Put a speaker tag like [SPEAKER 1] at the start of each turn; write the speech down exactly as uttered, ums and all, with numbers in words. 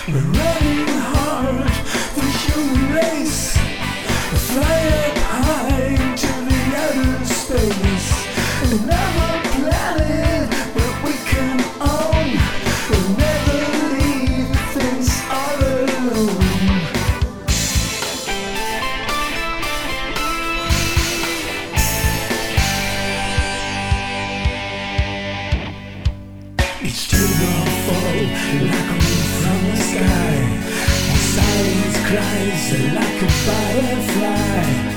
[SPEAKER 1] We're running hard for human race. Fly up high to the outer space. Another planet that we can own. We'll never leave things all alone. Each tube will fall like a leaf from the sky. And silence cries like a firefly.